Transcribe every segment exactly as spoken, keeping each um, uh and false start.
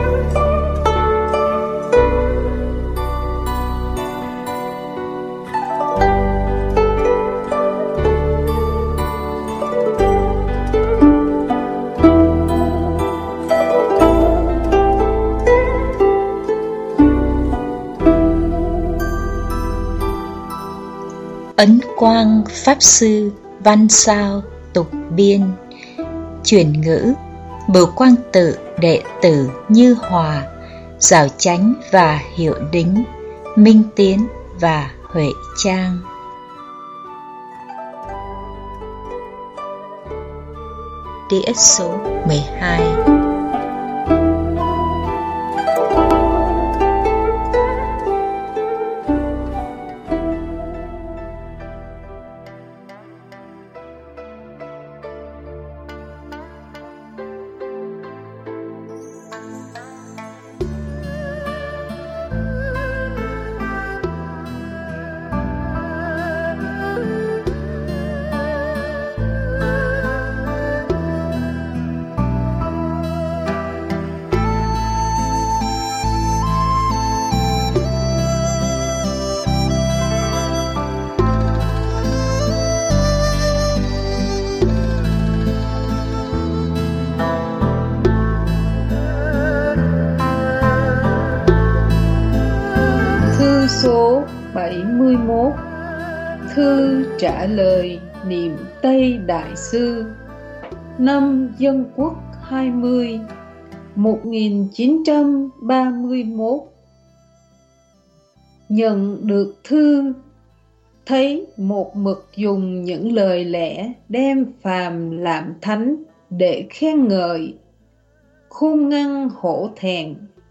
Ấn Quang Pháp Sư văn sao tục biên. Chuyển ngữ Bửu Quang Tự đệ tử Như Hòa, Giảo Chánh và Hiệu Đính, Minh Tiến và Huệ Trang. đê ét số mười hai. Số bảy mươi mốt. Thư trả lời niệm Tây Đại Sư. Năm Dân Quốc hai mươi, một nghìn chín trăm ba mươi mốt. Nhận được thư, thấy một mực dùng những lời lẽ đem phàm làm thánh để khen ngợi, khôn ngăn hổ thẹn,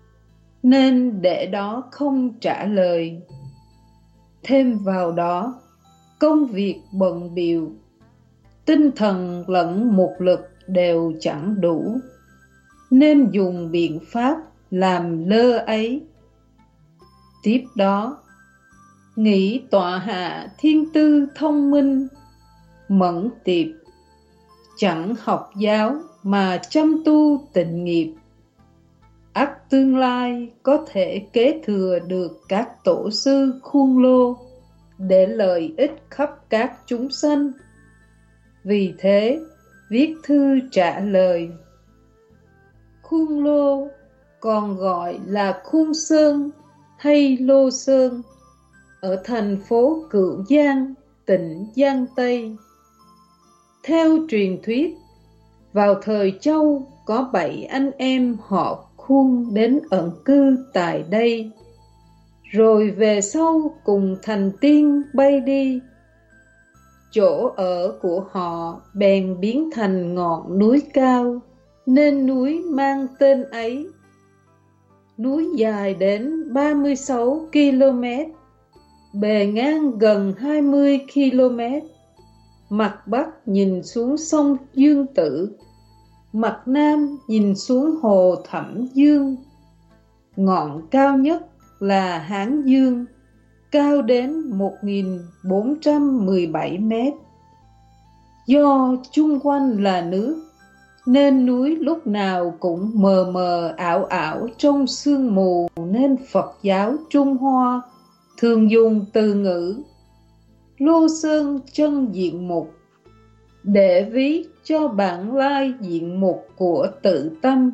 nên để đó không trả lời. Thêm vào đó, công việc bận bịu, tinh thần lẫn mục lực đều chẳng đủ, nên dùng biện pháp làm lơ ấy. Tiếp đó, nghĩ tọa hạ thiên tư thông minh, mẫn tiệp, chẳng học giáo mà chăm tu tịnh nghiệp, ắt tương lai có thể kế thừa được các tổ sư Khuôn Lô để lợi ích khắp các chúng sanh. Vì thế, viết thư trả lời. Khuôn Lô còn gọi là Khuôn Sơn hay Lô Sơn, ở thành phố Cửu Giang, tỉnh Giang Tây. Theo truyền thuyết, vào thời Châu có bảy anh em họ Khuôn đến ẩn cư tại đây, rồi về sau cùng thành tiên bay đi. Chỗ ở của họ bèn biến thành ngọn núi cao, nên núi mang tên ấy. Núi dài đến ba mươi sáu ki lô mét, bề ngang gần hai mươi ki lô mét, mặt bắc nhìn xuống sông Dương Tử, mặt nam nhìn xuống hồ Thẩm Dương. Ngọn cao nhất là Hán Dương, cao đến một nghìn bốn trăm mười bảy mét. Do chung quanh là nước, nên núi lúc nào cũng mờ mờ ảo ảo trong sương mù, nên Phật giáo Trung Hoa thường dùng từ ngữ Lô Sơn chân diện mục để ví cho bản lai diện mục của tự tâm.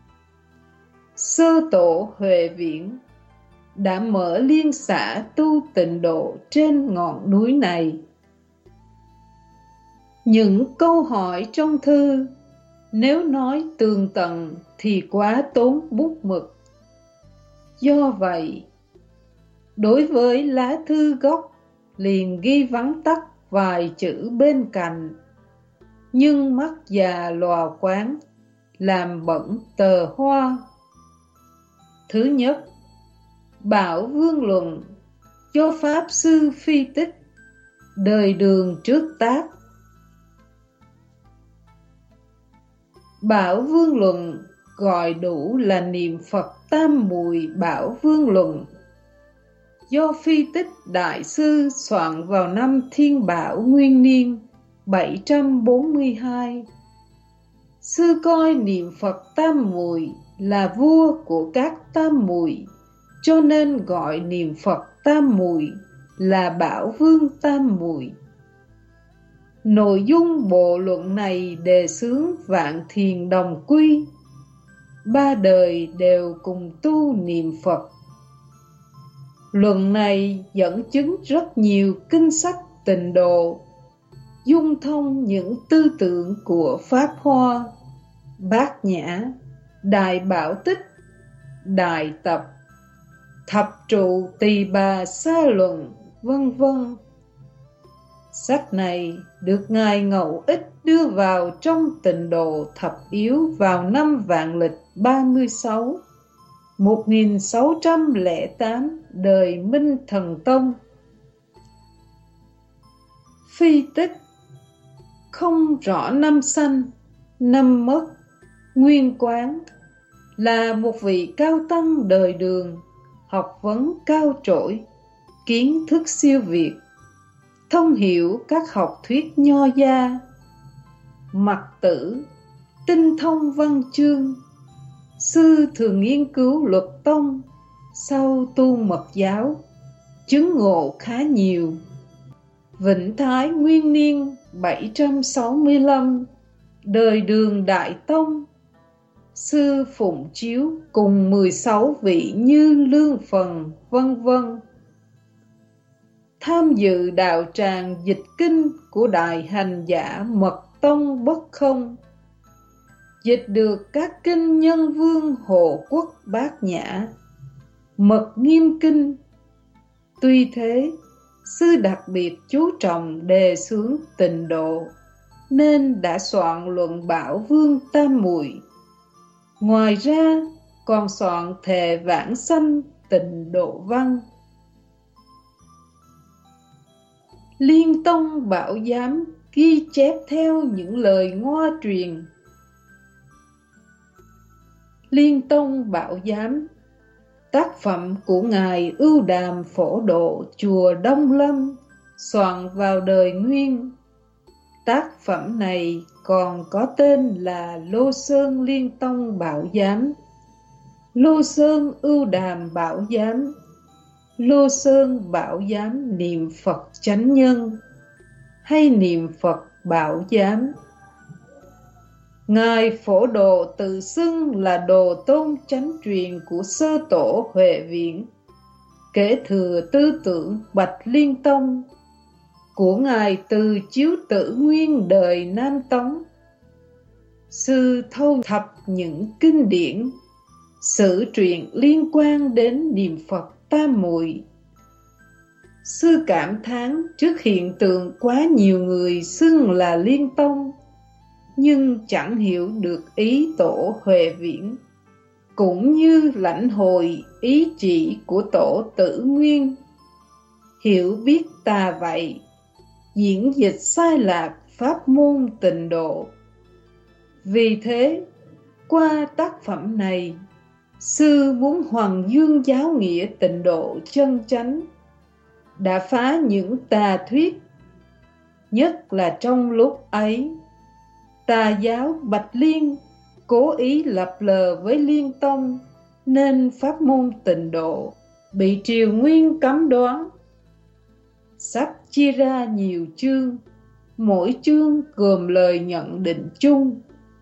Sơ tổ Huệ Viễn đã mở liên xã tu tịnh độ trên ngọn núi này. Những câu hỏi trong thư nếu nói tường tận thì quá tốn bút mực. Do vậy, đối với lá thư gốc liền ghi vắn tắt vài chữ bên cạnh, nhưng mắt già lòa quáng làm bẩn tờ hoa. Thứ nhất, Bảo Vương Luận do Pháp Sư Phi Tích, đời Đường trước tác. Bảo Vương Luận gọi đủ là niệm Phật Tam Muội Bảo Vương Luận, do Phi Tích Đại Sư soạn vào năm Thiên Bảo Nguyên Niên bảy trăm bốn mươi hai. Sư coi niệm Phật Tam Muội là vua của các tam muội, cho nên gọi niệm Phật tam muội là Bảo Vương tam muội. Nội dung bộ luận này đề xướng vạn thiền đồng quy, ba đời đều cùng tu niệm Phật. Luận này dẫn chứng rất nhiều kinh sách tịnh độ, dung thông những tư tưởng của Pháp Hoa, Bát Nhã, Đại Bảo Tích, Đại Tập, Thập Trụ Tỳ Bà Sa Luận, vân vân. Sách này được Ngài Ngẫu Ích đưa vào trong Tịnh Độ Thập Yếu vào năm vạn lịch ba mươi sáu, một nghìn sáu trăm lẻ tám, đời Minh Thần Tông. Phi tích: không rõ năm sanh, năm mất. Nguyên Quán là một vị cao tăng đời Đường, học vấn cao trội, kiến thức siêu việt, thông hiểu các học thuyết nho gia. Mặc Tử tinh thông văn chương, sư thường nghiên cứu luật tông, sau tu mật giáo, chứng ngộ khá nhiều. Vĩnh Thái Nguyên Niên bảy trăm sáu mươi lăm, đời Đường Đại Tông, sư Phụng Chiếu cùng mười sáu vị như Lương Phần, vân vân. Tham dự đạo tràng dịch kinh của Đại Hành Giả Mật Tông Bất Không, dịch được các kinh Nhân Vương Hộ Quốc Bát Nhã, Mật Nghiêm Kinh. Tuy thế, sư đặc biệt chú trọng đề xướng tịnh độ, nên đã soạn luận Bảo Vương tam muội. Ngoài ra, còn soạn Thệ Vãng Sanh Tịnh Độ Văn. Liên Tông Bảo Giám ghi chép theo những lời ngoa truyền. Liên Tông Bảo Giám, tác phẩm của Ngài Ưu Đàm Phổ Độ chùa Đông Lâm, soạn vào đời Nguyên. Tác phẩm này còn có tên là Lô Sơn Liên Tông Bảo Giám, Lô Sơn Ưu Đàm Bảo Giám, Lô Sơn Bảo Giám Niệm Phật Chánh Nhân, hay Niệm Phật Bảo Giám. Ngài Phổ Độ tự xưng là đồ tôn chánh truyền của sơ tổ Huệ Viễn, kế thừa tư tưởng Bạch Liên Tông của Ngài Từ Chiếu Tử Nguyên đời Nam Tống. Sư thâu thập những kinh điển, sử truyện liên quan đến niệm Phật tam muội. Sư cảm thán trước hiện tượng quá nhiều người xưng là Liên Tông, nhưng chẳng hiểu được ý tổ Huệ Viễn, cũng như lãnh hội ý chỉ của tổ Tử Nguyên. Hiểu biết tà vậy, diễn dịch sai lạc pháp môn tịnh độ. Vì thế, qua tác phẩm này, sư muốn hoằng dương giáo nghĩa tịnh độ chân chánh, đã phá những tà thuyết. Nhất là trong lúc ấy, tà giáo Bạch Liên cố ý lập lờ với Liên Tông, nên pháp môn tịnh độ bị Triều Nguyên cấm đoán. Sắp chia ra nhiều chương, mỗi chương gồm lời nhận định chung,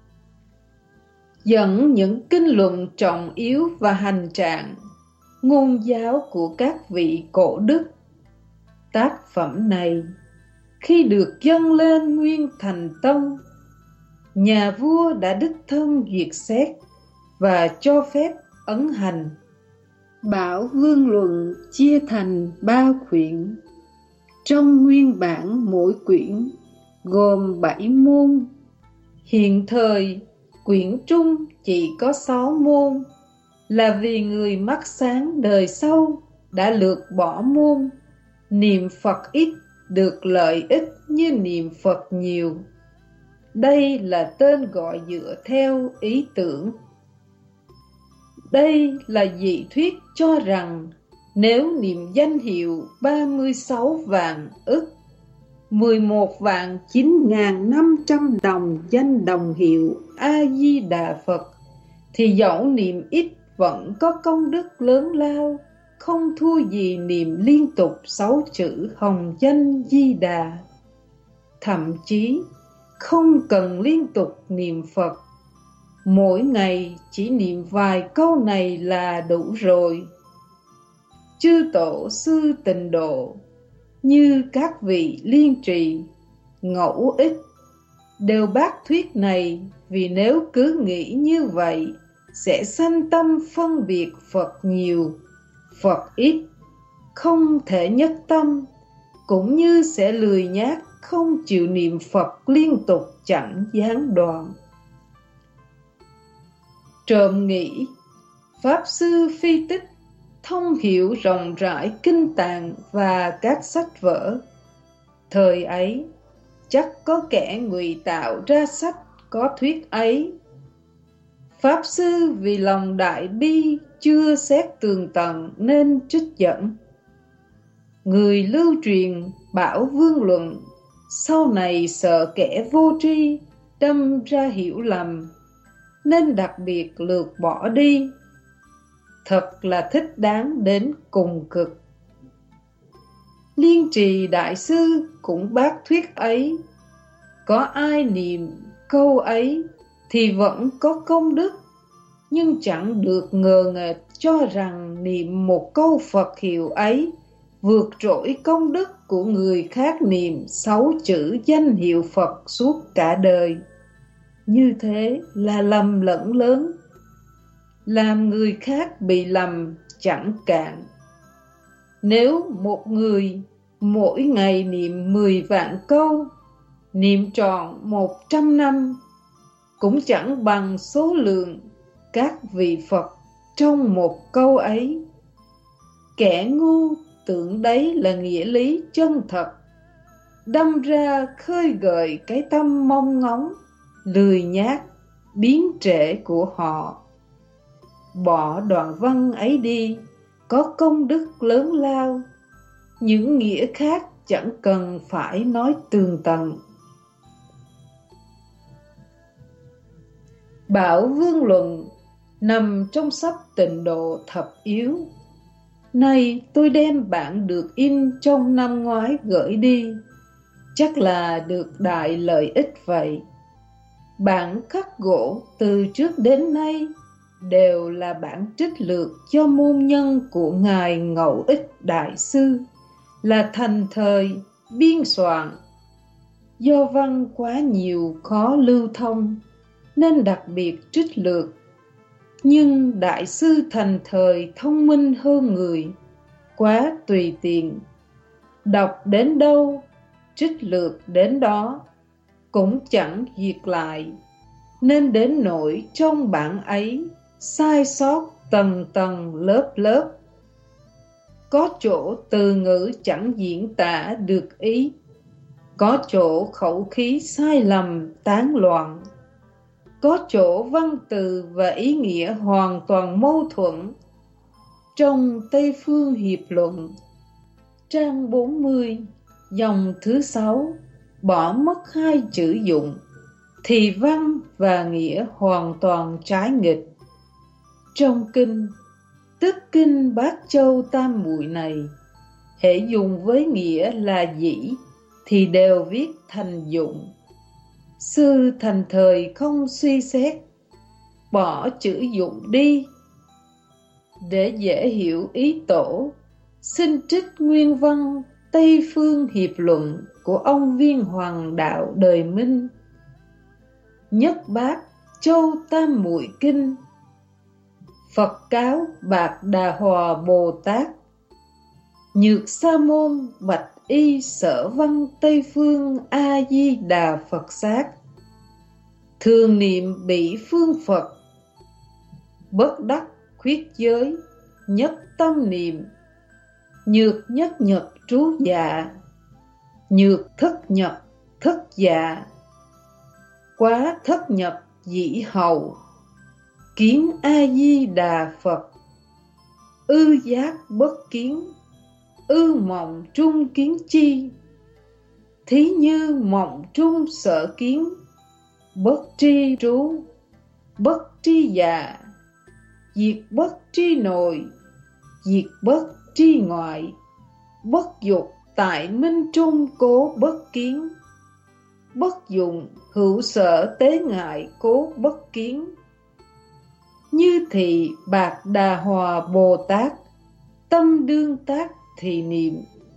dẫn những kinh luận trọng yếu và hành trạng, ngôn giáo của các vị cổ đức. Tác phẩm này khi được dâng lên Nguyên Thành Tông, nhà vua đã đích thân duyệt xét và cho phép ấn hành. Bảo Vương Luận chia thành ba quyển. Trong nguyên bản mỗi quyển gồm bảy môn. Hiện thời quyển trung chỉ có sáu môn, là vì người mắt sáng đời sau đã lược bỏ môn niệm Phật ít được lợi ích như niệm Phật nhiều. Đây là tên gọi dựa theo ý tưởng. Đây là dị thuyết cho rằng nếu niệm danh hiệu ba mươi sáu vạn ức, mười một vạn chín ngàn năm trăm đồng danh đồng hiệu A-di-đà Phật thì dẫu niệm ít vẫn có công đức lớn lao, không thua gì niệm liên tục sáu chữ hồng danh Di Đà. Thậm chí không cần liên tục niệm Phật, mỗi ngày chỉ niệm vài câu này là đủ rồi. Chư tổ sư Tịnh Độ như các vị Liên Trì, Ngẫu Ích đều bác thuyết này, vì nếu cứ nghĩ như vậy sẽ sanh tâm phân biệt Phật nhiều, Phật ít, không thể nhất tâm, cũng như sẽ lười nhác không chịu niệm Phật liên tục chẳng gián đoạn. Trộm nghĩ Pháp Sư Phi Tích thông hiểu rộng rãi kinh tạng và các sách vở. Thời ấy chắc có kẻ ngụy tạo ra sách có thuyết ấy. Pháp Sư vì lòng đại bi chưa xét tường tận nên trích dẫn. Người lưu truyền Bảo Vương Luận, sau này sợ kẻ vô tri đâm ra hiểu lầm, nên đặc biệt lược bỏ đi. Thật là thích đáng đến cùng cực. Liên Trì Đại Sư cũng bác thuyết ấy. Có ai niệm câu ấy thì vẫn có công đức, nhưng chẳng được ngờ nghệch cho rằng niệm một câu Phật hiệu ấy vượt trội công đức của người khác niệm sáu chữ danh hiệu Phật suốt cả đời. Như thế là lầm lẫn lớn, làm người khác bị lầm chẳng cạn. Nếu một người mỗi ngày niệm mười vạn câu, niệm trọn một trăm năm, cũng chẳng bằng số lượng các vị Phật trong một câu ấy. Kẻ ngu tưởng đấy là nghĩa lý chân thật, đâm ra khơi gợi cái tâm mong ngóng, lười nhác, biến trễ của họ. Bỏ đoạn văn ấy đi, có công đức lớn lao, những nghĩa khác chẳng cần phải nói tường tận. Bảo Vương Luận nằm trong sách Tịnh Độ Thập Yếu. Nay tôi đem bản được in trong năm ngoái gửi đi, chắc là được đại lợi ích vậy. Bản khắc gỗ từ trước đến nay đều là bản trích lược cho môn nhân của Ngài Ngẫu Ích Đại Sư, là thành thời biên soạn. Do văn quá nhiều khó lưu thông nên đặc biệt trích lược. Nhưng Đại Sư thành thời thông minh hơn người, quá tùy tiện, đọc đến đâu trích lược đến đó, cũng chẳng duyệt lại, nên đến nỗi trong bản ấy sai sót tầng tầng lớp lớp. Có chỗ từ ngữ chẳng diễn tả được ý, có chỗ khẩu khí sai lầm tán loạn, có chỗ văn từ và ý nghĩa hoàn toàn mâu thuẫn. Trong Tây Phương Hiệp Luận, trang bốn mươi, dòng thứ sáu, bỏ mất hai chữ dụng, thì văn và nghĩa hoàn toàn trái nghịch. Trong kinh, tức kinh Bát Châu Tam Muội này, hễ dùng với nghĩa là dĩ thì đều viết thành dụng. Sư thành thời không suy xét, bỏ chữ dụng đi. Để dễ hiểu ý tổ, xin trích nguyên văn Tây Phương Hiệp Luận của ông Viên Hoàng Đạo Đời Minh. Nhất Bát Châu Tam Muội Kinh. Phật cáo Bạc Đà Hòa Bồ Tát: Nhược Sa Môn bạch y Sở Văn Tây Phương A Di Đà Phật Sát, thường niệm bỉ phương Phật, bất đắc khuyết giới, nhất tâm niệm, nhược nhất nhật trú dạ, nhược thất nhập thất dạ, quá thất nhập dĩ hầu, kiến A Di Đà Phật, ư giác bất kiến, ư mộng trung kiến chi, thí như mộng trung sở kiến, bất tri trú, bất tri dạ, diệt bất tri nội, diệt bất tri ngoại, bất dục tại minh trung cố bất kiến, bất dụng hữu sở tế ngại cố bất kiến. Như thị Bạc Đà Hòa Bồ Tát, tâm đương tác thì niệm.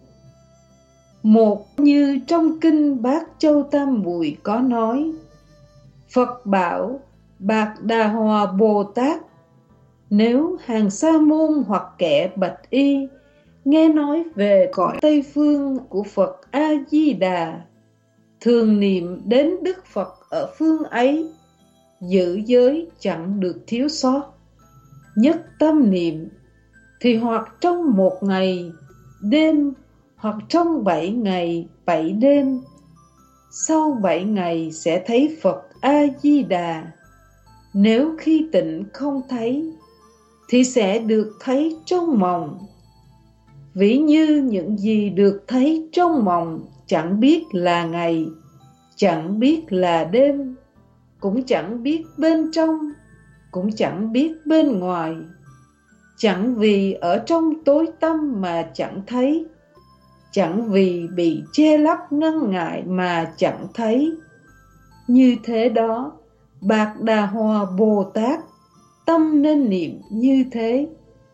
Một như trong kinh Bát Châu Tam Muội có nói, Phật bảo Bạc Đà Hòa Bồ Tát, nếu hàng sa môn hoặc kẻ bạch y nghe nói về cõi Tây Phương của Phật A-di-đà, thường niệm đến Đức Phật ở phương ấy, giữ giới chẳng được thiếu sót, nhất tâm niệm, thì hoặc trong một ngày, đêm, hoặc trong bảy ngày, bảy đêm, sau bảy ngày sẽ thấy Phật A-di-đà. Nếu khi tịnh không thấy, thì sẽ được thấy trong mộng. Ví như những gì được thấy trong mộng chẳng biết là ngày, chẳng biết là đêm, cũng chẳng biết bên trong, cũng chẳng biết bên ngoài. Chẳng vì ở trong tối tăm mà chẳng thấy, chẳng vì bị che lấp ngăn ngại mà chẳng thấy. Như thế đó, Bạc Đà Hòa Bồ Tát, tâm nên niệm như thế.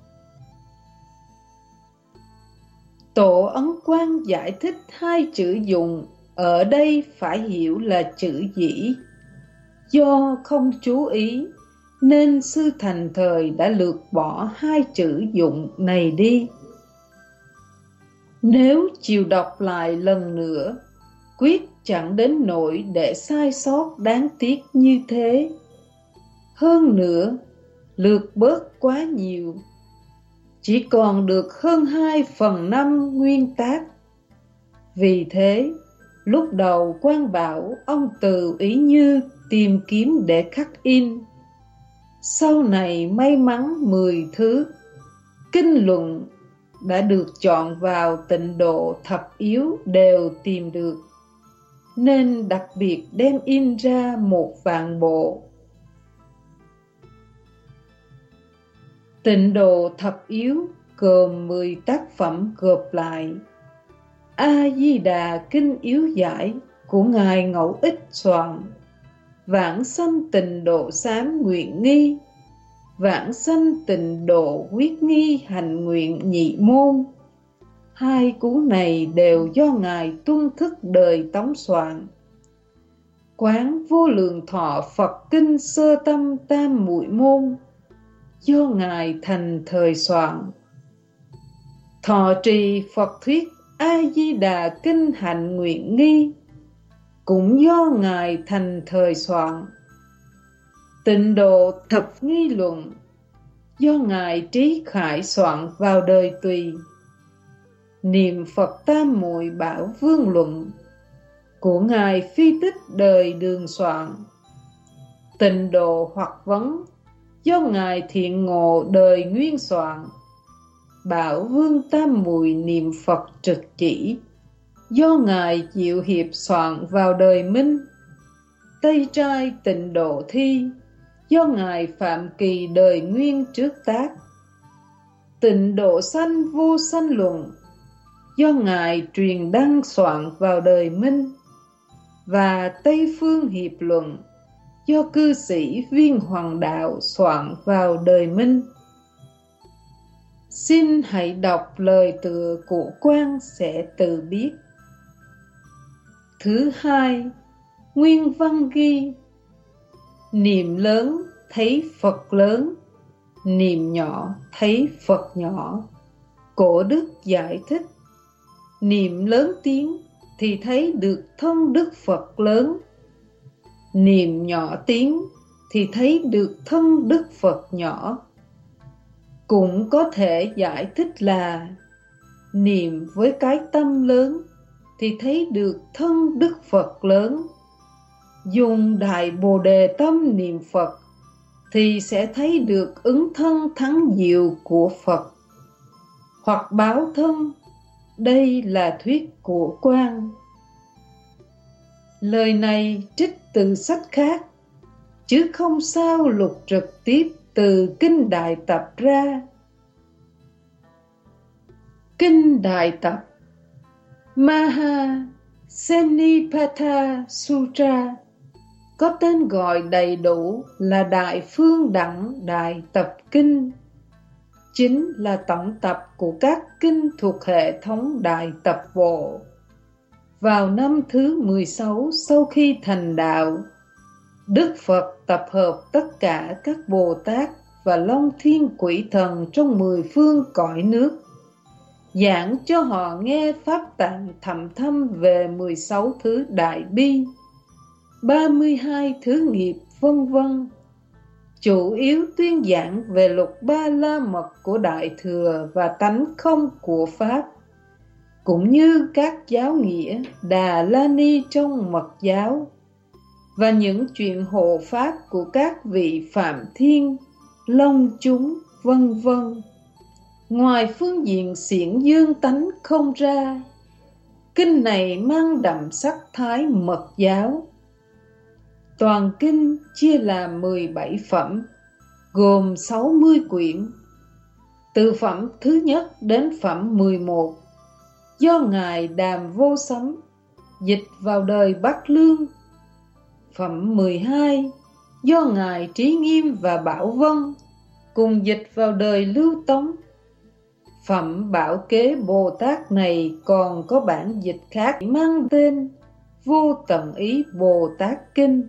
Tổ Ấn Quang giải thích hai chữ dụng ở đây phải hiểu là chữ dĩ. Do không chú ý nên sư Thành Thời đã lược bỏ hai chữ dụng này đi. Nếu chịu đọc lại lần nữa, quyết chẳng đến nỗi để sai sót đáng tiếc như thế. Hơn nữa, lược bớt quá nhiều, chỉ còn được hơn hai phần năm nguyên tác. Vì thế, lúc đầu Quang bảo ông Từ Ý Như tìm kiếm để khắc in. Sau này may mắn mười thứ kinh luận đã được chọn vào Tịnh Độ Thập Yếu đều tìm được, nên đặc biệt đem in ra một vạn bộ. Tịnh Độ Thập Yếu gồm mười tác phẩm gộp lại. A-di-đà Kinh Yếu Giải của Ngài Ngẫu Ích soạn, Vãng Sanh Tịnh Độ Sám Nguyện Nghi, Vãng Sanh Tịnh Độ Quyết Nghi Hành Nguyện Nhị Môn. Hai cuốn này đều do Ngài Tuân Thức Đời Tống soạn. Quán Vô Lượng Thọ Phật Kinh Sơ Tâm Tam Muội Môn do Ngài Thành Thời soạn. Thọ Trì Phật Thuyết A-di-đà Kinh Hạnh Nguyện Nghi cũng do Ngài Thành Thời soạn. Tịnh Độ Thập Nghi Luận do Ngài Trí Khải soạn vào đời Tùy. Niệm Phật Tam Muội Bảo Vương Luận của Ngài Phi Tích Đời Đường soạn. Tịnh Độ Hoặc Vấn do Ngài Thiện Ngộ Đời Nguyên soạn. Bảo Vương Tam Muội Niệm Phật Trực Chỉ do Ngài Diệu Hiệp soạn vào đời Minh. Tây Trai Tịnh Độ Thi do Ngài Phạm Kỳ Đời Nguyên trước tác. Tịnh Độ Sanh Vô Sanh Luận do Ngài Truyền Đăng soạn vào đời Minh. Và Tây Phương Hiệp Luận do cư sĩ Viên Hoàng Đạo soạn vào đời Minh. Xin hãy đọc lời tựa của Quang sẽ tự biết. Thứ hai, nguyên văn ghi: niệm lớn thấy Phật lớn, niệm nhỏ thấy Phật nhỏ. Cổ đức giải thích: niệm lớn tiếng thì thấy được thân Đức Phật lớn, niệm nhỏ tiếng thì thấy được thân Đức Phật nhỏ. Cũng có thể giải thích là niệm với cái tâm lớn thì thấy được thân Đức Phật lớn. Dùng Đại Bồ Đề Tâm niệm Phật thì sẽ thấy được ứng thân thắng diệu của Phật. Hoặc báo thân, đây là thuyết của Quang. Lời này trích từ sách khác, chứ không sao lục trực tiếp từ Kinh Đại Tập ra. Kinh Đại Tập Maha Senipata Sutra có tên gọi đầy đủ là Đại Phương Đẳng Đại Tập Kinh, chính là tổng tập của các kinh thuộc hệ thống Đại Tập Bộ. Vào năm thứ mười sáu sau khi thành đạo, Đức Phật tập hợp tất cả các Bồ Tát và Long Thiên Quỷ Thần trong mười phương cõi nước, giảng cho họ nghe pháp tạng thầm thâm về mười sáu thứ đại bi, ba mươi hai thứ nghiệp vân vân. Chủ yếu tuyên giảng về lục ba la mật của Đại Thừa và tánh không của Pháp, cũng như các giáo nghĩa Đà La Ni trong Mật giáo, và những chuyện hộ pháp của các vị Phạm Thiên, Long chúng, vân vân. Ngoài phương diện xiển dương tánh không ra, kinh này mang đậm sắc thái Mật giáo. Toàn kinh chia làm mười bảy phẩm, gồm sáu mươi quyển. Từ phẩm thứ nhất đến phẩm mười một, do Ngài Đàm Vô Sấm dịch vào đời Bắc Lương. Phẩm mười hai, do Ngài Trí Nghiêm và Bảo Vân cùng dịch vào đời Lưu Tống. Phẩm Bảo Kế Bồ Tát này còn có bản dịch khác mang tên Vô Tận Ý Bồ Tát Kinh.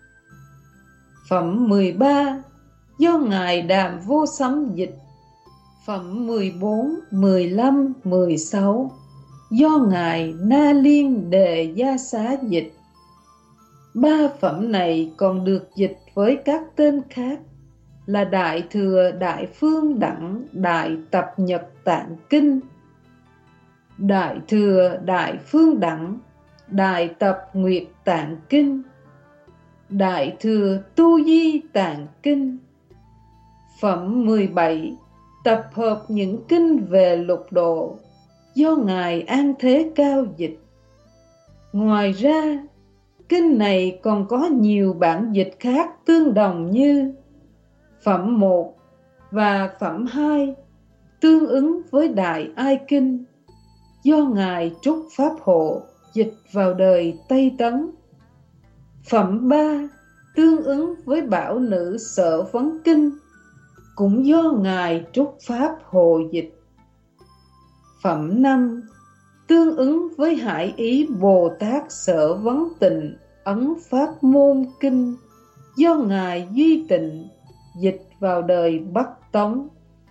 Phẩm mười ba, do Ngài Đàm Vô Sấm dịch. Phẩm mười bốn, mười lăm, mười sáu, do Ngài Na Liên Đề Gia Xá dịch. Ba phẩm này còn được dịch với các tên khác là Đại Thừa Đại Phương Đẳng Đại Tập Nhật Tạng Kinh, Đại Thừa Đại Phương Đẳng Đại Tập Nguyệt Tạng Kinh, Đại Thừa Tu Di Tạng Kinh. Phẩm mười bảy tập hợp những kinh về lục độ, do Ngài An Thế Cao dịch. Ngoài ra, kinh này còn có nhiều bản dịch khác tương đồng như phẩm một và phẩm hai, tương ứng với Đại Ai Kinh, do Ngài Trúc Pháp Hộ dịch vào đời Tây Tấn. Phẩm ba tương ứng với Bảo Nữ Sở Vấn Kinh, cũng do Ngài Trúc Pháp Hộ dịch. Phẩm năm tương ứng với Hải Ý Bồ Tát Sở Vấn Tịnh Ấn Pháp Môn Kinh, do Ngài Duy Tịnh dịch vào đời Bắc Tống.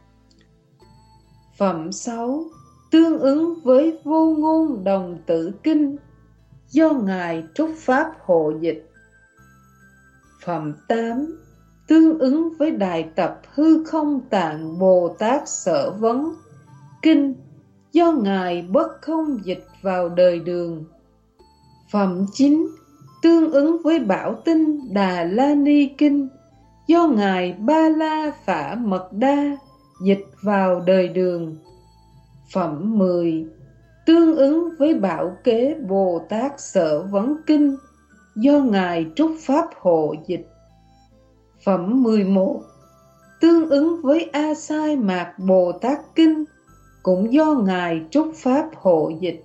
Phẩm sáu tương ứng với Vô Ngôn Đồng Tử Kinh, do Ngài Trúc Pháp Hộ dịch. Phẩm tám tương ứng với Đại Tập Hư Không Tạng Bồ Tát Sở Vấn Kinh, do Ngài Bất Không dịch vào đời Đường. Phẩm chín tương ứng với Bảo Tinh Đà La Ni Kinh, do Ngài Ba La Phả Mật Đa dịch vào đời Đường. Phẩm mười tương ứng với Bảo Kế Bồ Tát Sở Vấn Kinh, do Ngài Trúc Pháp Hộ dịch. Phẩm mười một tương ứng với A Sai Mạc Bồ Tát Kinh, cũng do Ngài Trúc Pháp Hộ dịch.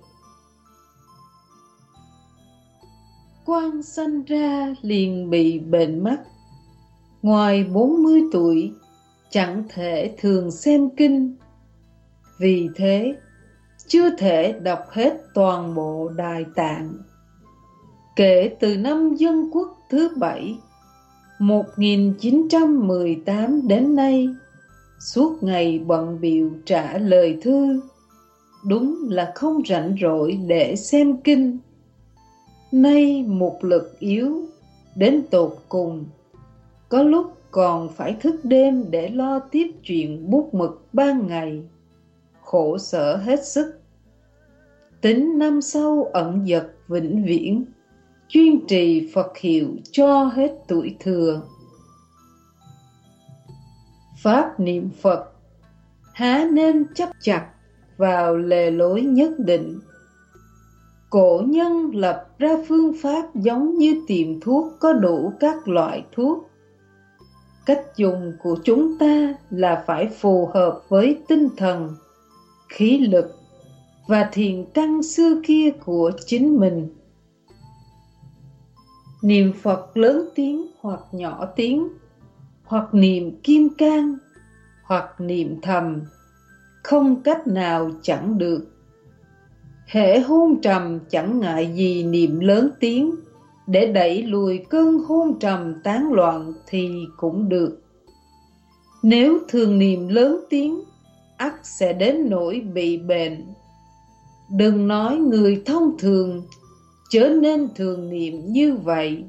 Quan sanh ra liền bị bệnh mắt, ngoài bốn mươi tuổi chẳng thể thường xem kinh. Vì thế chưa thể đọc hết toàn bộ Đại Tạng. Kể từ năm Dân Quốc thứ bảy một nghìn chín trăm mười tám đến nay, suốt ngày bận bịu trả lời thư, đúng là không rảnh rỗi để xem kinh. Nay một lực yếu đến tột cùng, có lúc còn phải thức đêm để lo tiếp chuyện bút mực ban ngày, khổ sở hết sức. Tính năm sau ẩn dật vĩnh viễn, chuyên trì Phật hiệu cho hết tuổi thừa. Pháp niệm Phật há nên chấp chặt vào lề lối nhất định. Cổ nhân lập ra phương pháp giống như tiệm thuốc có đủ các loại thuốc, Cách dùng của chúng ta là phải phù hợp với tinh thần, khí lực và thiện căn xưa kia của chính mình. Niệm Phật lớn tiếng hoặc nhỏ tiếng, hoặc niệm kim cang, hoặc niệm thầm, không cách nào chẳng được. Hễ hôn trầm chẳng ngại gì niệm lớn tiếng, để đẩy lùi cơn hôn trầm tán loạn thì cũng được. Nếu thường niệm lớn tiếng, ắt sẽ đến nỗi bị bệnh. Đừng nói người thông thường, chớ nên thường niệm như vậy.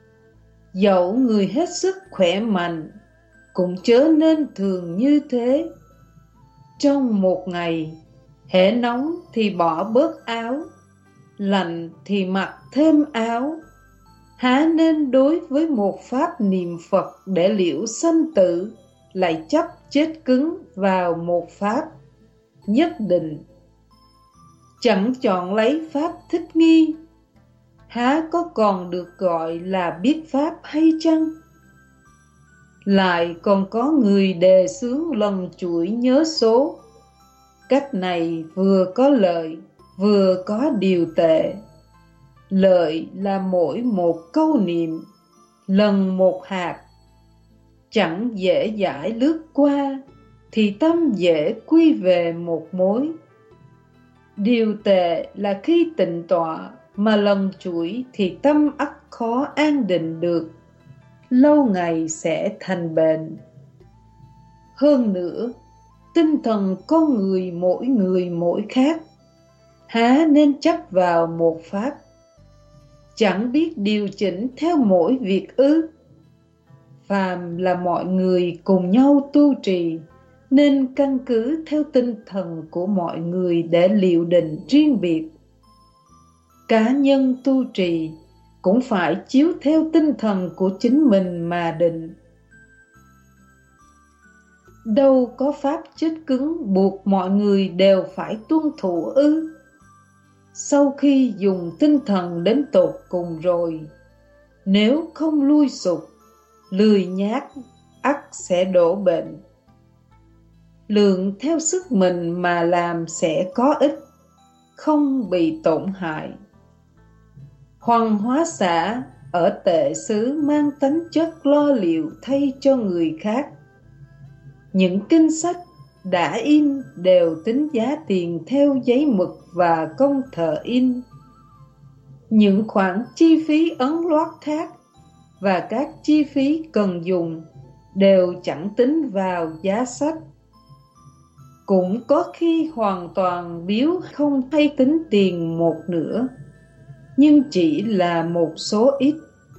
Dẫu người hết sức khỏe mạnh, cũng chớ nên thường như thế. Trong một ngày, hễ nóng thì bỏ bớt áo, lạnh thì mặc thêm áo. Há nên đối với một pháp niệm Phật để liễu sanh tử, lại chấp chết cứng vào một pháp nhất định, chẳng chọn lấy pháp thích nghi, há có còn được gọi là biết pháp hay chăng? Lại còn có người đề xướng lần chuỗi nhớ số. Cách này vừa có lợi, vừa có điều tệ. Lợi là mỗi một câu niệm, lần một hạt, chẳng dễ dãi lướt qua, thì tâm dễ quy về một mối. Điều tệ là khi tịnh tọa mà lần chuỗi thì tâm ắt khó an định được, lâu ngày sẽ thành bệnh. Hơn nữa, tinh thần con người mỗi người mỗi khác, há nên chấp vào một pháp, chẳng biết điều chỉnh theo mỗi việc ư? Phàm là mọi người cùng nhau tu trì, nên căn cứ theo tinh thần của mọi người để liệu định riêng biệt. Cá nhân tu trì cũng phải chiếu theo tinh thần của chính mình mà định. Đâu có pháp chết cứng buộc mọi người đều phải tuân thủ ư? Sau khi dùng tinh thần đến tột cùng rồi, nếu không lui sụp, lười nhác, ắt sẽ đổ bệnh. Lượng theo sức mình mà làm sẽ có ích, không bị tổn hại. Hoàng Hóa Xã ở Tệ xứ mang tánh chất lo liệu thay cho người khác. Những kinh sách đã in đều tính giá tiền theo giấy mực và công thợ in. Những khoản chi phí ấn loát khác và các chi phí cần dùng đều chẳng tính vào giá sách. Cũng có khi hoàn toàn biếu không hay tính tiền một nửa, nhưng chỉ là một số ít.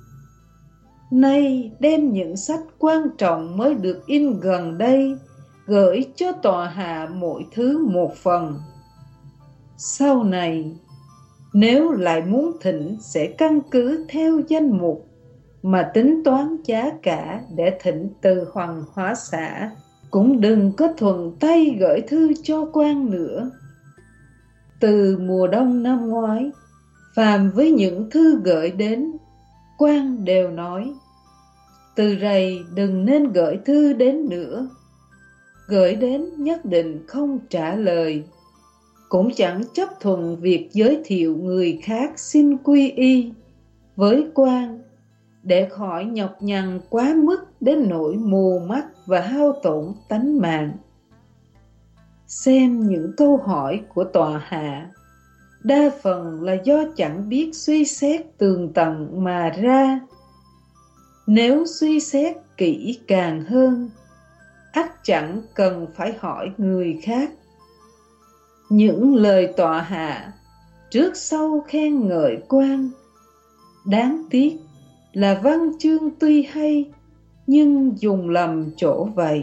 Nay đem những sách quan trọng mới được in gần đây gửi cho tòa hạ mỗi thứ một phần. Sau này, nếu lại muốn thỉnh sẽ căn cứ theo danh mục mà tính toán giá cả để thỉnh từ Hoàng Hóa Xã. Cũng đừng có thuận tay gửi thư cho quan nữa. Từ mùa đông năm ngoái, phàm với những thư gửi đến, quan đều nói: từ rày đừng nên gửi thư đến nữa. Gửi đến nhất định không trả lời, cũng chẳng chấp thuận việc giới thiệu người khác xin quy y với quan, để khỏi nhọc nhằn quá mức đến nỗi mù mắt và hao tổn tánh mạng. Xem những câu hỏi của tòa hạ, đa phần là do chẳng biết suy xét tường tận mà ra. Nếu suy xét kỹ càng hơn, ắt chẳng cần phải hỏi người khác. Những lời tòa hạ trước sau khen ngợi quan, đáng tiếc là văn chương tuy hay nhưng dùng lầm chỗ vậy.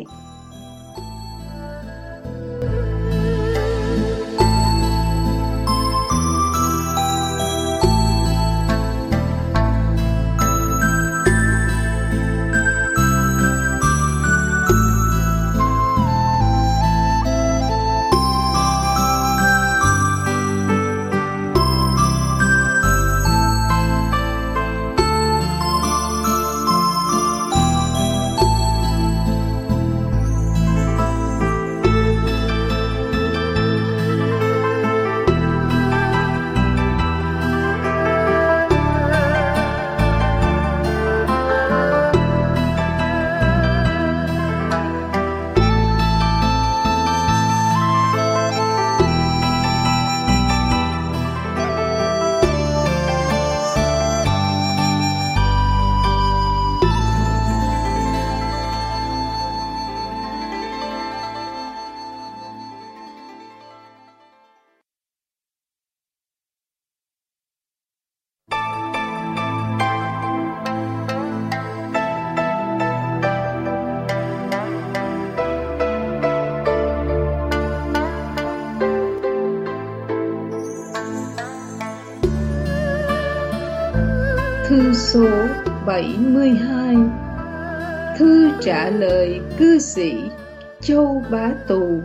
Thư số bảy mươi hai. Thư trả lời cư sĩ Châu Bá Tù.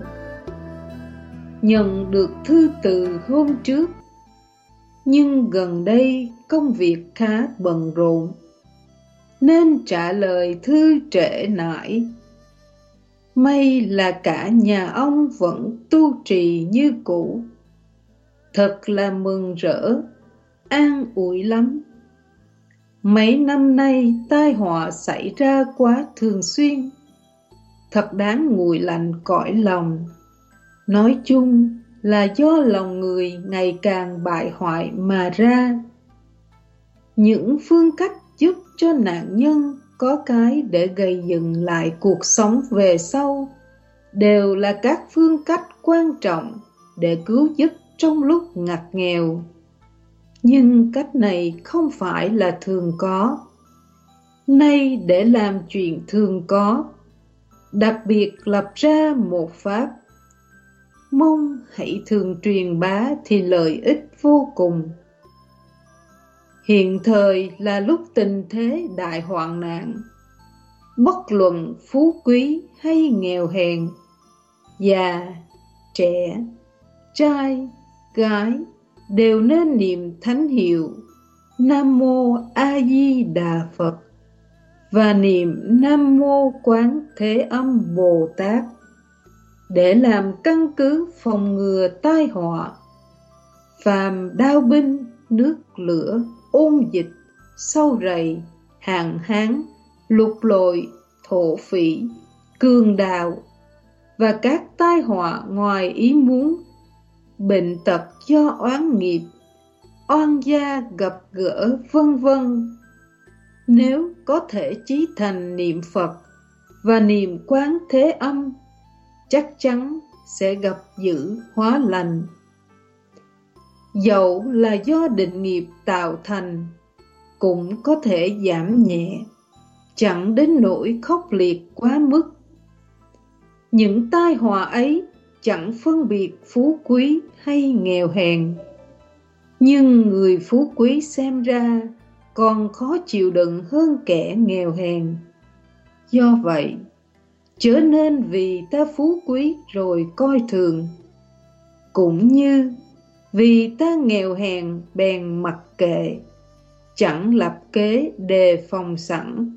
Nhận được thư từ hôm trước, nhưng gần đây công việc khá bận rộn nên trả lời thư trễ nải. May là cả nhà ông vẫn tu trì như cũ. Thật là mừng rỡ, an ủi lắm. Mấy năm nay tai họa xảy ra quá thường xuyên, thật đáng nguội lạnh cõi lòng. Nói chung là do lòng người ngày càng bại hoại mà ra. Những phương cách giúp cho nạn nhân có cái để gây dựng lại cuộc sống về sau đều là các phương cách quan trọng để cứu giúp trong lúc ngặt nghèo. Nhưng cách này không phải là thường có. Nay để làm chuyện thường có, đặc biệt lập ra một pháp, mong hãy thường truyền bá thì lợi ích vô cùng. Hiện thời là lúc tình thế đại hoạn nạn, bất luận phú quý hay nghèo hèn, già, trẻ, trai, gái đều nên niệm thánh hiệu Nam Mô A Di Đà Phật và niệm Nam Mô Quán Thế Âm Bồ Tát để làm căn cứ phòng ngừa tai họa, phàm đao binh, nước lửa, ôn dịch, sâu rầy, hạn hán, lụt lội, thổ phỉ, cường đào và các tai họa ngoài ý muốn, bệnh tật do oán nghiệp, oan gia gặp gỡ, vân vân. Nếu có thể chí thành niệm Phật và niệm Quán Thế Âm, chắc chắn sẽ gặp dữ hóa lành. Dẫu là do định nghiệp tạo thành, cũng có thể giảm nhẹ, chẳng đến nỗi khốc liệt quá mức. Những tai họa ấy chẳng phân biệt phú quý hay nghèo hèn, nhưng người phú quý xem ra còn khó chịu đựng hơn kẻ nghèo hèn. Do vậy, chớ nên vì ta phú quý rồi coi thường, cũng như vì ta nghèo hèn bèn mặc kệ, chẳng lập kế đề phòng sẵn.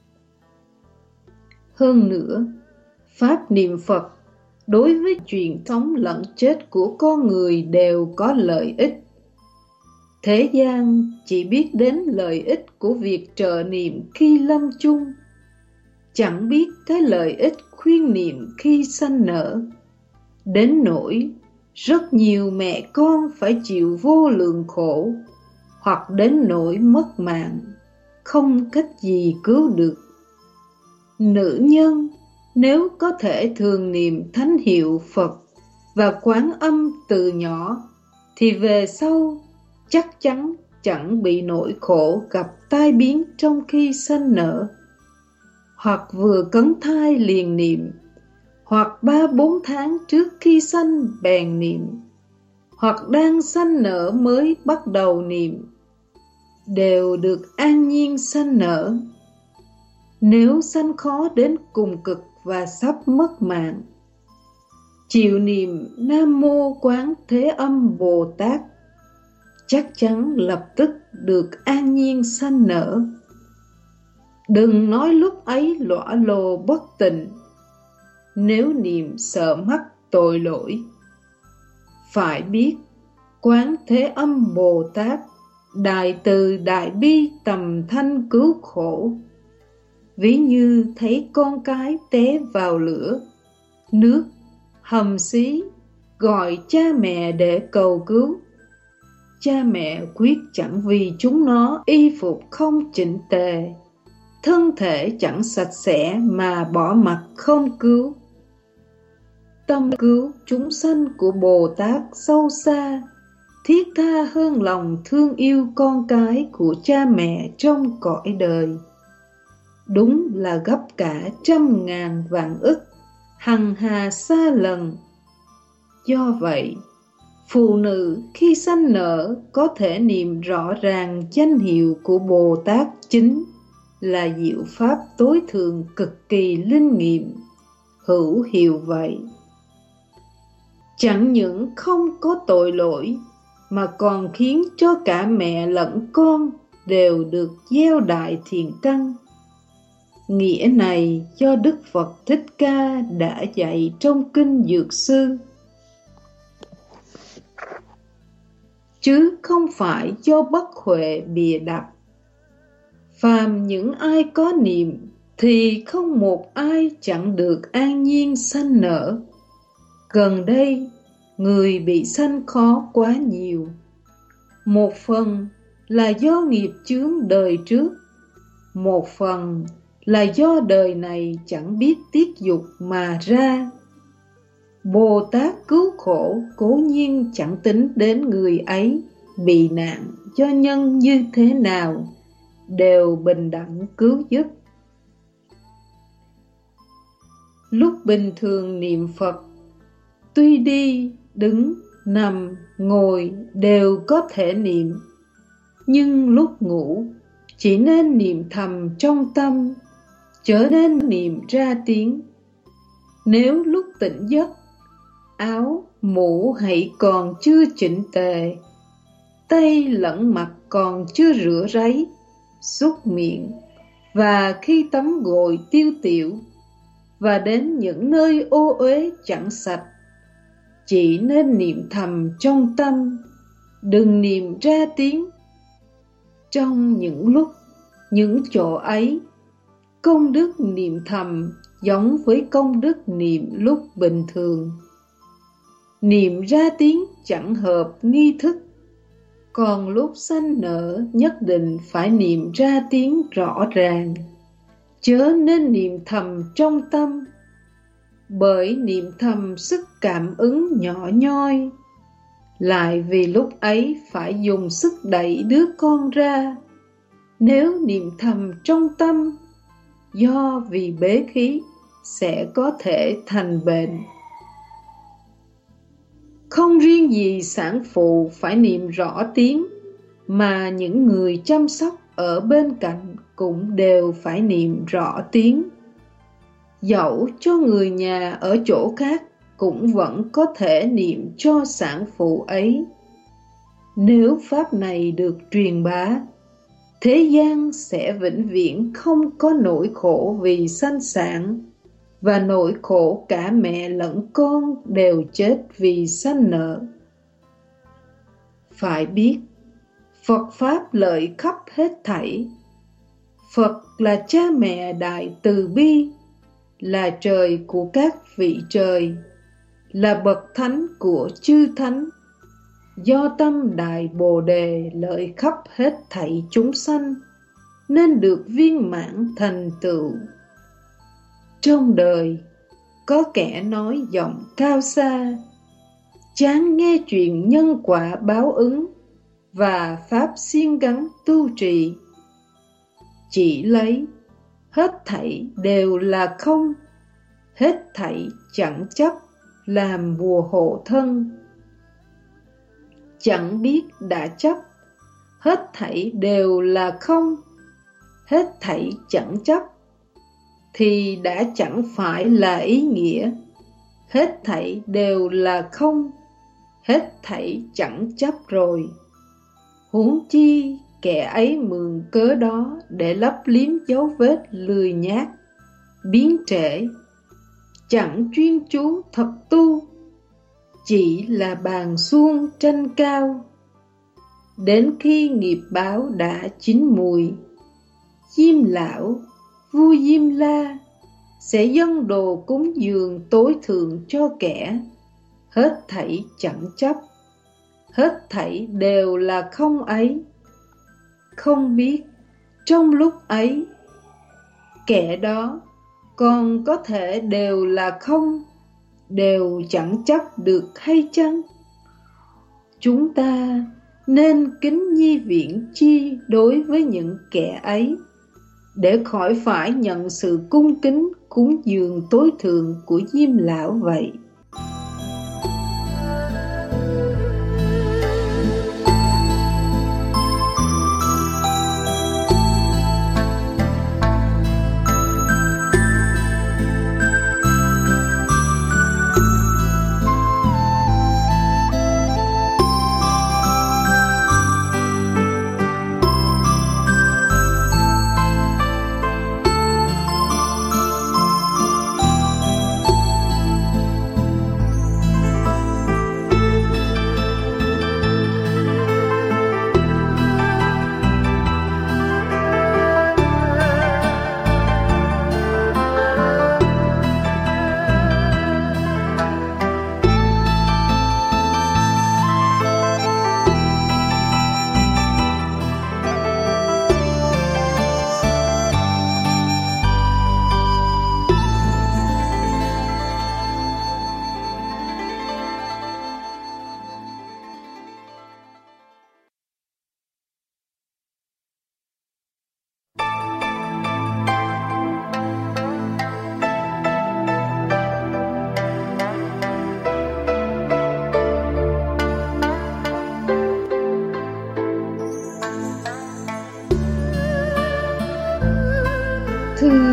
Hơn nữa, pháp niệm Phật đối với chuyện sống lẫn chết của con người đều có lợi ích. Thế gian chỉ biết đến lợi ích của việc trợ niệm khi lâm chung, chẳng biết cái lợi ích khuyên niệm khi sanh nở. Đến nỗi rất nhiều mẹ con phải chịu vô lượng khổ, hoặc đến nỗi mất mạng, không cách gì cứu được. Nữ nhân nếu có thể thường niệm thánh hiệu Phật và Quán Âm từ nhỏ, thì về sau chắc chắn chẳng bị nỗi khổ gặp tai biến trong khi sanh nở. Hoặc vừa cấn thai liền niệm, hoặc ba bốn tháng trước khi sanh bèn niệm, hoặc đang sanh nở mới bắt đầu niệm, đều được an nhiên sanh nở. Nếu sanh khó đến cùng cực và sắp mất mạng, chịu niệm Nam Mô Quán Thế Âm Bồ Tát, chắc chắn lập tức được an nhiên sanh nở. Đừng nói lúc ấy lõa lồ bất tịnh, nếu niệm sợ mắc tội lỗi. Phải biết Quán Thế Âm Bồ Tát đại từ đại bi tầm thanh cứu khổ. Ví như thấy con cái té vào lửa, nước, hầm xí, gọi cha mẹ để cầu cứu. Cha mẹ quyết chẳng vì chúng nó y phục không chỉnh tề, thân thể chẳng sạch sẽ mà bỏ mặc không cứu. Tâm cứu chúng sanh của Bồ Tát sâu xa, thiết tha hơn lòng thương yêu con cái của cha mẹ trong cõi đời. Đúng là gấp cả trăm ngàn vạn ức, hằng hà xa lần. Do vậy, Phụ nữ khi sanh nở có thể niệm rõ ràng danh hiệu của Bồ Tát chính là diệu pháp tối thượng cực kỳ linh nghiệm, hữu hiệu vậy. Chẳng những không có tội lỗi mà còn khiến cho cả mẹ lẫn con đều được gieo đại thiện căn. Nghĩa này do Đức Phật Thích Ca đã dạy trong Kinh Dược Sư, chứ không phải do bất huệ bìa đặt. Phàm những ai có niệm thì không một ai chẳng được an nhiên sanh nở. Gần đây, người bị sanh khó quá nhiều. Một phần là do nghiệp chướng đời trước, một phần là do đời này chẳng biết tiết dục mà ra. Bồ Tát cứu khổ cố nhiên chẳng tính đến người ấy bị nạn do nhân như thế nào, đều bình đẳng cứu giúp. Lúc bình thường niệm Phật, tuy đi, đứng, nằm, ngồi đều có thể niệm, nhưng lúc ngủ chỉ nên niệm thầm trong tâm, chớ nên niệm ra tiếng. Nếu lúc tỉnh giấc, áo, mũ hãy còn chưa chỉnh tề, tay lẫn mặt còn chưa rửa ráy, súc miệng, và khi tắm gội tiêu tiểu, và đến những nơi ô uế chẳng sạch, chỉ nên niệm thầm trong tâm, đừng niệm ra tiếng. Trong những lúc, những chỗ ấy, công đức niệm thầm giống với công đức niệm lúc bình thường. Niệm ra tiếng chẳng hợp nghi thức, còn lúc sanh nở nhất định phải niệm ra tiếng rõ ràng, chớ nên niệm thầm trong tâm. Bởi niệm thầm sức cảm ứng nhỏ nhoi, lại vì lúc ấy phải dùng sức đẩy đứa con ra. Nếu niệm thầm trong tâm, do vì bế khí sẽ có thể thành bệnh. Không riêng gì sản phụ phải niệm rõ tiếng, mà những người chăm sóc ở bên cạnh cũng đều phải niệm rõ tiếng. Dẫu cho người nhà ở chỗ khác cũng vẫn có thể niệm cho sản phụ ấy. Nếu pháp này được truyền bá, thế gian sẽ vĩnh viễn không có nỗi khổ vì sanh sản, và nỗi khổ cả mẹ lẫn con đều chết vì sanh nở. Phải biết, Phật Pháp lợi khắp hết thảy. Phật là cha mẹ đại từ bi, là trời của các vị trời, là bậc thánh của chư thánh. Do tâm đại Bồ Đề lợi khắp hết thảy chúng sanh, nên được viên mãn thành tựu. Trong đời, có kẻ nói giọng cao xa, chán nghe chuyện nhân quả báo ứng và pháp siêng gắng tu trì. Chỉ lấy hết thảy đều là không, hết thảy chẳng chấp làm bùa hộ thân. Chẳng biết đã chấp, hết thảy đều là không, hết thảy chẳng chấp, thì đã chẳng phải là ý nghĩa. Hết thảy đều là không, hết thảy chẳng chấp rồi. Huống chi kẻ ấy mượn cớ đó để lấp liếm dấu vết lười nhác, biến trễ, chẳng chuyên chú thật tu, chỉ là bàn suông tranh cao. Đến khi nghiệp báo đã chín mùi, Diêm Lão, vua Diêm La sẽ dâng đồ cúng dường tối thượng cho kẻ. Hết thảy chẳng chấp, hết thảy đều là không ấy. Không biết trong lúc ấy, kẻ đó còn có thể đều là không, đều chẳng chấp được hay chăng? Chúng ta nên kính nhi viễn chi đối với những kẻ ấy, để khỏi phải nhận sự cung kính cúng dường tối thượng của Diêm Lão vậy.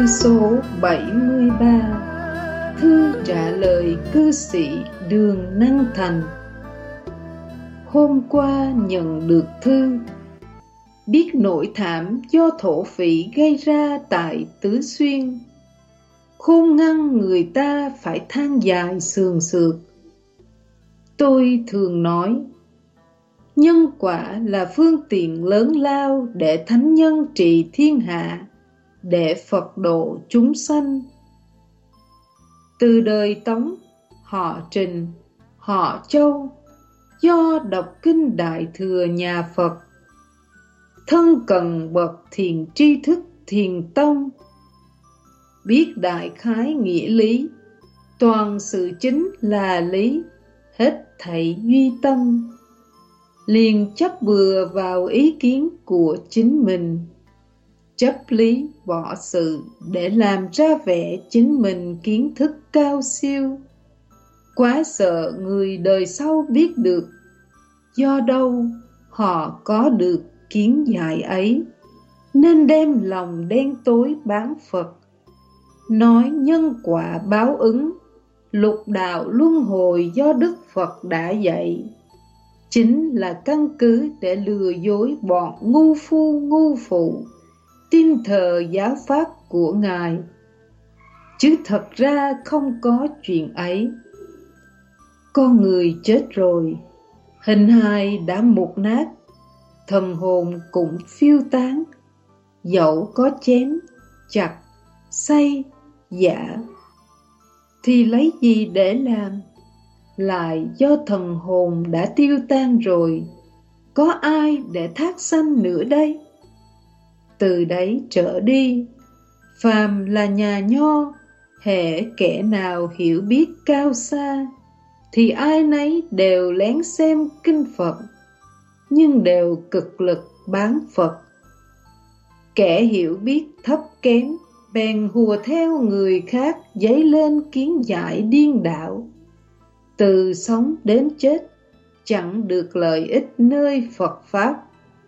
Thư số bảy mươi ba. Thư trả lời cư sĩ Đường Năng Thành. Hôm qua nhận được thư. Biết nỗi thảm do thổ phỉ gây ra tại Tứ Xuyên, khôn ngăn người ta phải than dài sườn sượt. Tôi thường nói, nhân quả là phương tiện lớn lao để thánh nhân trị thiên hạ, để Phật độ chúng sanh. Từ đời Tống, họ Trình, họ Châu, do đọc kinh Đại Thừa nhà Phật, thân cần bậc thiền tri thức thiền tông, biết đại khái nghĩa lý, toàn sự chính là lý, hết thảy duy tâm, liền chấp bừa vào ý kiến của chính mình, chấp lý bỏ sự để làm ra vẻ chính mình kiến thức cao siêu. Quá sợ người đời sau biết được, do đâu họ có được kiến giải ấy, nên đem lòng đen tối bán Phật, nói nhân quả báo ứng, lục đạo luân hồi do Đức Phật đã dạy, chính là căn cứ để lừa dối bọn ngu phu ngu phụ tin thờ giáo pháp của Ngài. Chứ thật ra không có chuyện ấy. Con người chết rồi, hình hài đã mục nát, thần hồn cũng phiêu tán, dẫu có chém, chặt, xây, giả, thì lấy gì để làm? Lại do thần hồn đã tiêu tan rồi, có ai để thác sanh nữa đây? Từ đấy trở đi, phàm là nhà nho, hễ kẻ nào hiểu biết cao xa, thì ai nấy đều lén xem kinh Phật, nhưng đều cực lực bán Phật. Kẻ hiểu biết thấp kém, bèn hùa theo người khác dấy lên kiến giải điên đảo. Từ sống đến chết, chẳng được lợi ích nơi Phật Pháp.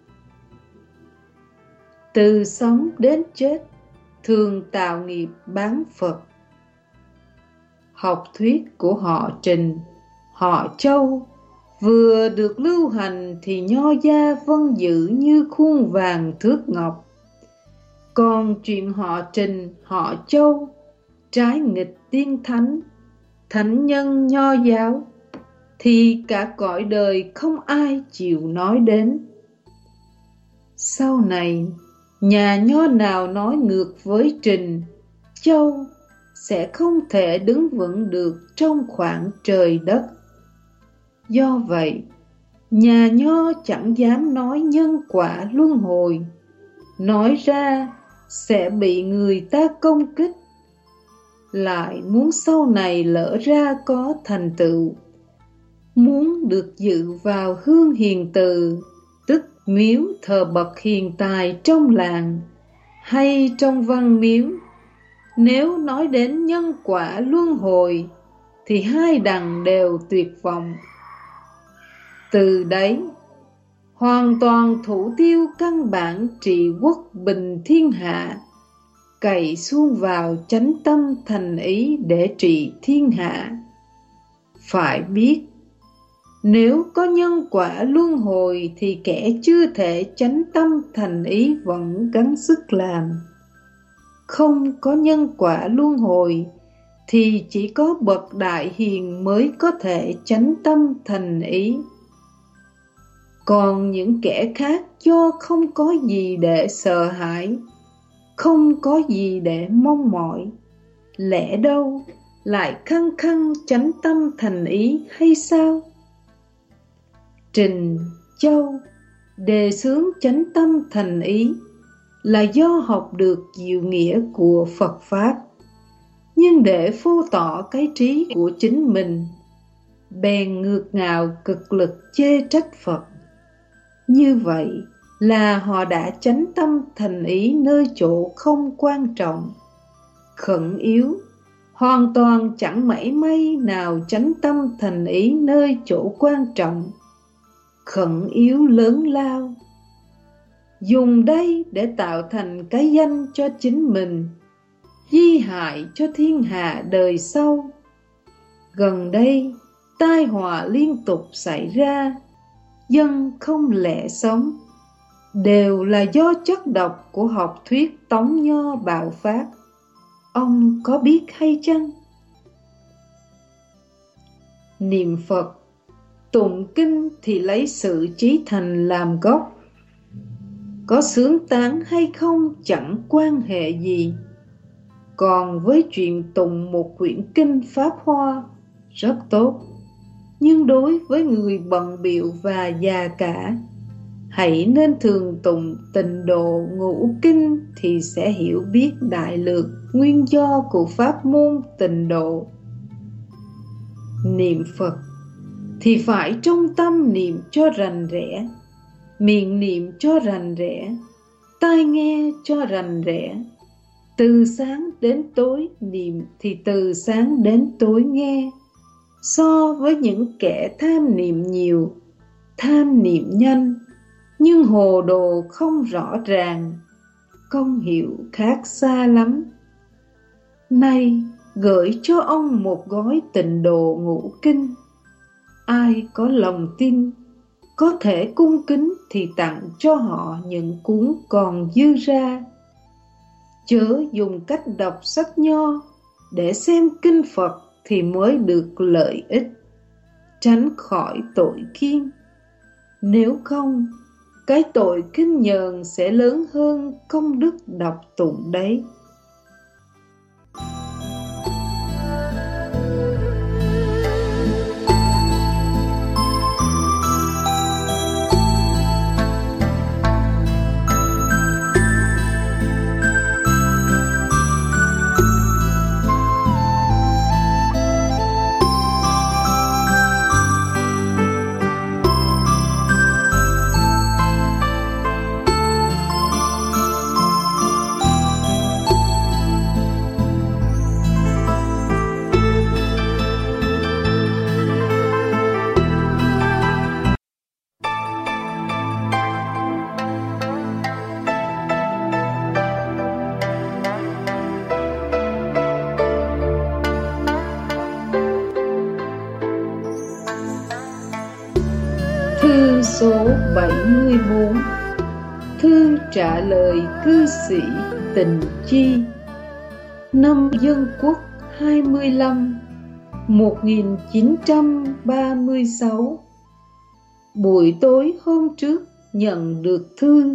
Từ sống đến chết, thường tạo nghiệp bán Phật. Học thuyết của họ Trình, họ Châu vừa được lưu hành thì nho gia vân giữ như khuôn vàng thước ngọc. Còn chuyện họ Trình, họ Châu trái nghịch tiên thánh, thánh nhân nho giáo, thì cả cõi đời không ai chịu nói đến. Sau này, nhà nho nào nói ngược với Trình, Châu sẽ không thể đứng vững được trong khoảng trời đất. Do vậy, nhà nho chẳng dám nói nhân quả luân hồi, nói ra sẽ bị người ta công kích. Lại muốn sau này lỡ ra có thành tựu, muốn được dự vào hương hiền từ, tức miếu thờ bậc hiền tài trong làng hay trong văn miếu, nếu nói đến nhân quả luân hồi thì hai đằng đều tuyệt vọng. Từ đấy, hoàn toàn thủ tiêu căn bản trị quốc bình thiên hạ, cậy xuông vào chánh tâm thành ý để trị thiên hạ. Phải biết, nếu có nhân quả luân hồi thì kẻ chưa thể chánh tâm thành ý vẫn gắng sức làm. Không có nhân quả luân hồi thì chỉ có bậc đại hiền mới có thể chánh tâm thành ý. Còn những kẻ khác do không có gì để sợ hãi, không có gì để mong mỏi, lẽ đâu lại khăng khăng chánh tâm thành ý hay sao? Trình, Châu đề xướng chánh tâm thành ý là do học được diệu nghĩa của Phật Pháp, nhưng để phô tỏ cái trí của chính mình, bèn ngược ngạo cực lực chê trách Phật. Như vậy là họ đã chánh tâm thành ý nơi chỗ không quan trọng, khẩn yếu, hoàn toàn chẳng mảy may nào chánh tâm thành ý nơi chỗ quan trọng, khẩn yếu lớn lao. Dùng đây để tạo thành cái danh cho chính mình, di hại cho thiên hạ đời sau. Gần đây, tai họa liên tục xảy ra, dân không lẽ sống, đều là do chất độc của học thuyết Tống Nho bạo phát. Ông có biết hay chăng? Niệm Phật, tụng kinh thì lấy sự chí thành làm gốc. Có xướng tán hay không chẳng quan hệ gì. Còn với chuyện tụng một quyển kinh Pháp Hoa rất tốt, nhưng đối với người bận bịu và già cả, hãy nên thường tụng Tịnh Độ Ngũ Kinh thì sẽ hiểu biết đại lược nguyên do của pháp môn Tịnh Độ. Niệm Phật thì phải trong tâm niệm cho rành rẽ, miệng niệm cho rành rẽ, tai nghe cho rành rẽ. Từ sáng đến tối niệm thì từ sáng đến tối nghe. So với những kẻ tham niệm nhiều, tham niệm nhanh, nhưng hồ đồ không rõ ràng, công hiệu khác xa lắm. Nay gửi cho ông một gói Tịnh Độ Ngũ Kinh. Ai có lòng tin, có thể cung kính thì tặng cho họ những cuốn còn dư ra. Chớ dùng cách đọc sách nho để xem kinh Phật thì mới được lợi ích, tránh khỏi tội kiêng. Nếu không, cái tội kinh nhờn sẽ lớn hơn công đức đọc tụng đấy. Thư số bảy mươi bốn. Thư trả lời cư sĩ Tình Chi. Năm Dân Quốc hai mươi lăm, một nghìn chín trăm ba mươi sáu. Buổi tối hôm trước nhận được thư.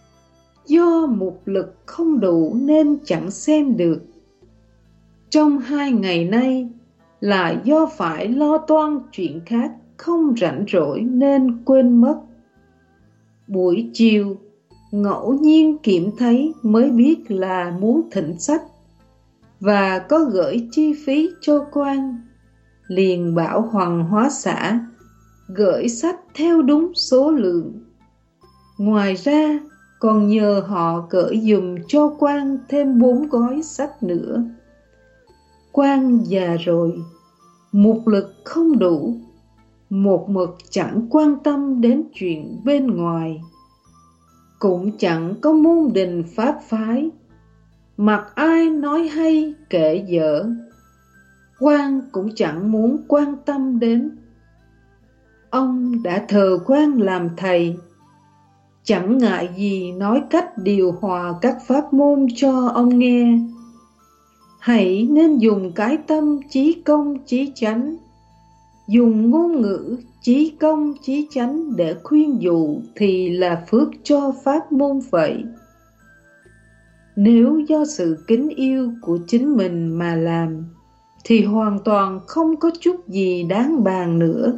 Do mục lực không đủ nên chẳng xem được. Trong hai ngày nay lại do phải lo toan chuyện khác, không rảnh rỗi nên quên mất. Buổi chiều ngẫu nhiên kiểm thấy mới biết là muốn thỉnh sách, và có gửi chi phí cho quan. Liền bảo Hoàng Hóa xã gửi sách theo đúng số lượng. Ngoài ra còn nhờ họ gửi dùm cho quan thêm bốn gói sách nữa. Quan già rồi, mục lực không đủ, một mực chẳng quan tâm đến chuyện bên ngoài, cũng chẳng có môn đình pháp phái, mặc ai nói hay kể dở, quan cũng chẳng muốn quan tâm đến. Ông đã thờ quan làm thầy, chẳng ngại gì nói cách điều hòa các pháp môn cho ông nghe. Hãy nên dùng cái tâm chí công chí chánh, dùng ngôn ngữ chí công chí chánh để khuyên dụ thì là phước cho pháp môn vậy. Nếu do sự kính yêu của chính mình mà làm thì hoàn toàn không có chút gì đáng bàn nữa.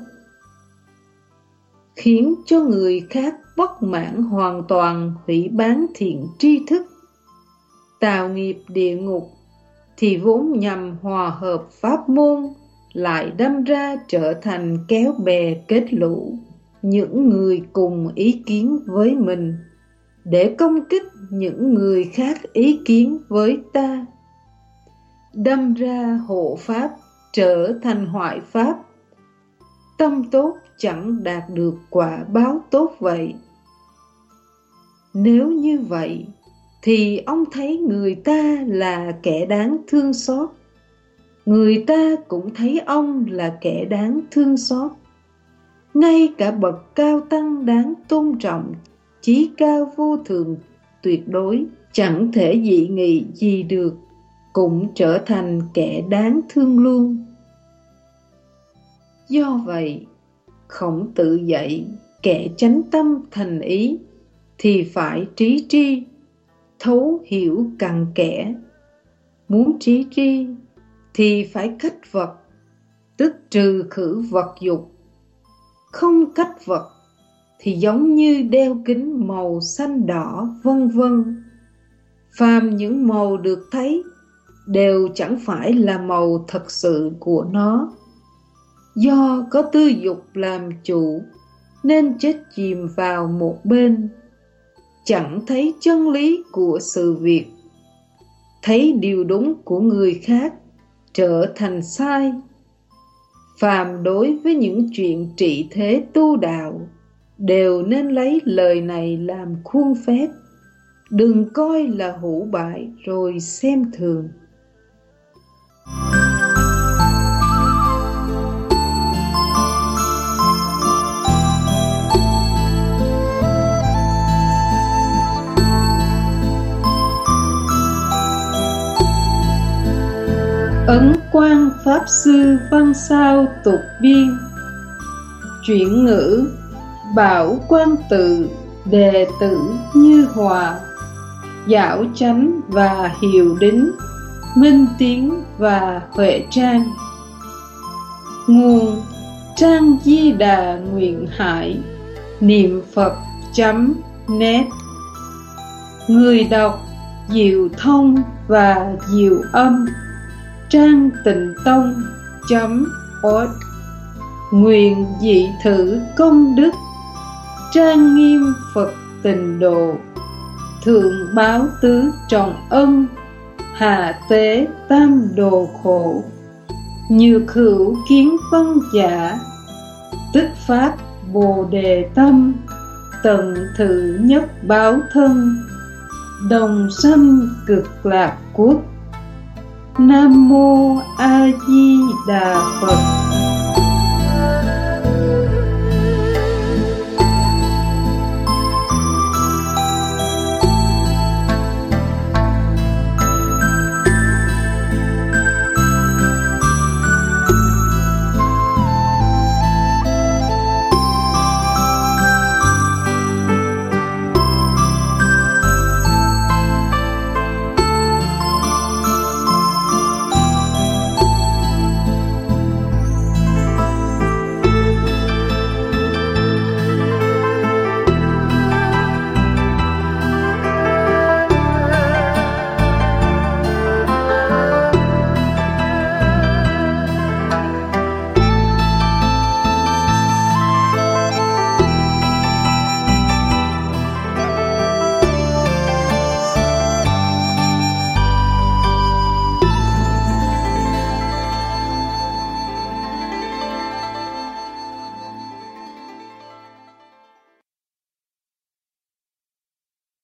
Khiến cho người khác bất mãn hoàn toàn hủy bán thiện tri thức, tạo nghiệp địa ngục, thì vốn nhằm hòa hợp pháp môn lại đâm ra trở thành kéo bè kết lũ những người cùng ý kiến với mình, để công kích những người khác ý kiến với ta, đâm ra hộ pháp trở thành hoại pháp. Tâm tốt chẳng đạt được quả báo tốt vậy. Nếu như vậy thì ông thấy người ta là kẻ đáng thương xót. Người ta cũng thấy ông là kẻ đáng thương xót. Ngay cả bậc cao tăng đáng tôn trọng, chí cao vô thượng tuyệt đối, chẳng thể dị nghị gì được, cũng trở thành kẻ đáng thương luôn. Do vậy, Khổng Tử dạy kẻ chánh tâm thành ý thì phải trí tri, thấu hiểu cặn kẽ. Muốn trí tri thì phải cách vật, tức trừ khử vật dục. Không cách vật thì giống như đeo kính màu xanh đỏ vân vân. Phàm những màu được thấy đều chẳng phải là màu thật sự của nó. Do có tư dục làm chủ nên chết chìm vào một bên, chẳng thấy chân lý của sự việc. Thấy điều đúng của người khác trở thành sai. Phàm đối với những chuyện trị thế tu đạo đều nên lấy lời này làm khuôn phép, đừng coi là hủ bại rồi xem thường. Ấn Quang Pháp Sư Văn Sao Tục Biên. Chuyển ngữ: Bảo Quan Tự, đệ tử Như Hòa, Giảo Chánh và Hiệu Đính, Minh Tiến và Huệ Trang. Nguồn: Trang Di Đà Nguyện Hải, niệm phật chấm net. Người đọc: Diệu Thông và Diệu Âm. Trang Tịnh Tông chấm org. Nguyện dị thử công đức, trang nghiêm Phật Tịnh Độ, thượng báo tứ trọng ân, hạ tế tam đồ khổ. Nhược hữu kiến văn giả, tức phát Bồ Đề tâm, tận thử nhất báo thân, đồng sanh cực lạc quốc. Nam Mô A Di Đà Phật.